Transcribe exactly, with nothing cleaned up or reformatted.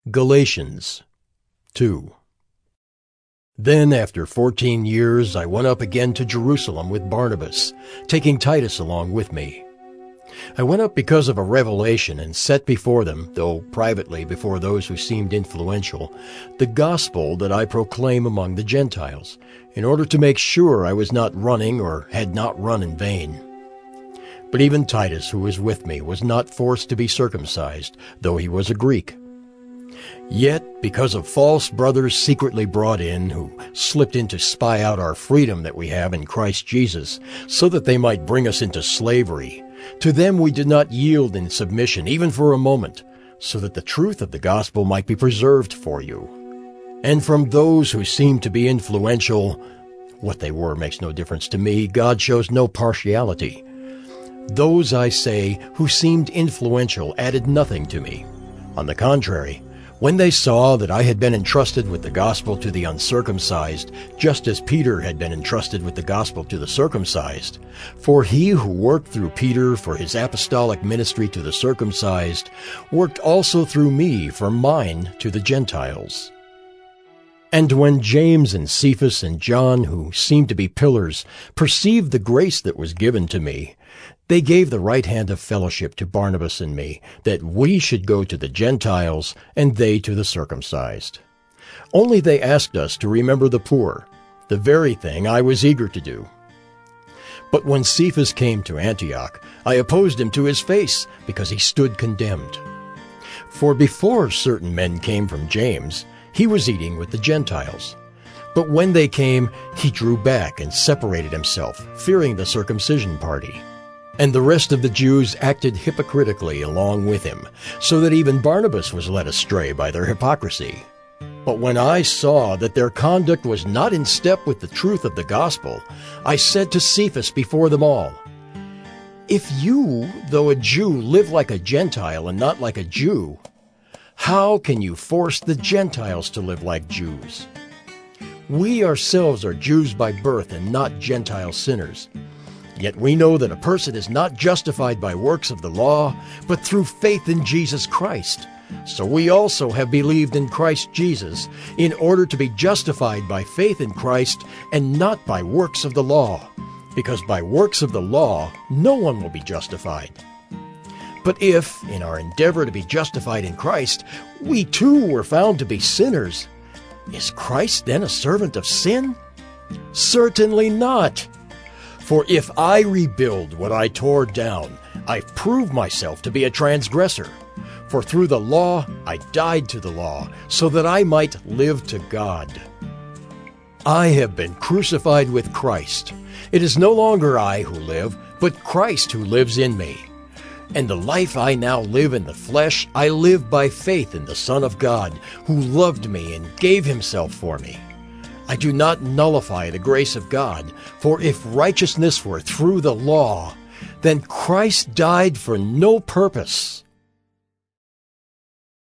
Galatians two. Then after fourteen years I went up again to Jerusalem with Barnabas, taking Titus along with me. I went up because of a revelation and set before them, though privately before those who seemed influential, the gospel that I proclaim among the Gentiles, in order to make sure I was not running or had not run in vain. But even Titus, who was with me, was not forced to be circumcised, though he was a Greek. Yet, because of false brothers secretly brought in, who slipped in to spy out our freedom that we have in Christ Jesus, so that they might bring us into slavery, to them we did not yield in submission, even for a moment, so that the truth of the gospel might be preserved for you. And from those who seemed to be influential, what they were makes no difference to me, God shows no partiality. Those, I say, who seemed influential added nothing to me. On the contrary, when they saw that I had been entrusted with the gospel to the uncircumcised, just as Peter had been entrusted with the gospel to the circumcised, for he who worked through Peter for his apostolic ministry to the circumcised, worked also through me for mine to the Gentiles. And when James and Cephas and John, who seemed to be pillars, perceived the grace that was given to me, they gave the right hand of fellowship to Barnabas and me, that we should go to the Gentiles, and they to the circumcised. Only they asked us to remember the poor, the very thing I was eager to do. But when Cephas came to Antioch, I opposed him to his face, because he stood condemned. For before certain men came from James, he was eating with the Gentiles. But when they came, he drew back and separated himself, fearing the circumcision party. And the rest of the Jews acted hypocritically along with him, so that even Barnabas was led astray by their hypocrisy. But when I saw that their conduct was not in step with the truth of the gospel, I said to Cephas before them all, "If you, though a Jew, live like a Gentile and not like a Jew, how can you force the Gentiles to live like Jews? We ourselves are Jews by birth and not Gentile sinners. Yet we know that a person is not justified by works of the law, but through faith in Jesus Christ. So we also have believed in Christ Jesus, in order to be justified by faith in Christ and not by works of the law, because by works of the law no one will be justified. But if, in our endeavor to be justified in Christ, we too were found to be sinners, is Christ then a servant of sin? Certainly not. For if I rebuild what I tore down, I prove myself to be a transgressor. For through the law I died to the law, so that I might live to God. I have been crucified with Christ. It is no longer I who live, but Christ who lives in me. And the life I now live in the flesh, I live by faith in the Son of God, who loved me and gave himself for me. I do not nullify the grace of God, for if righteousness were through the law, then Christ died for no purpose.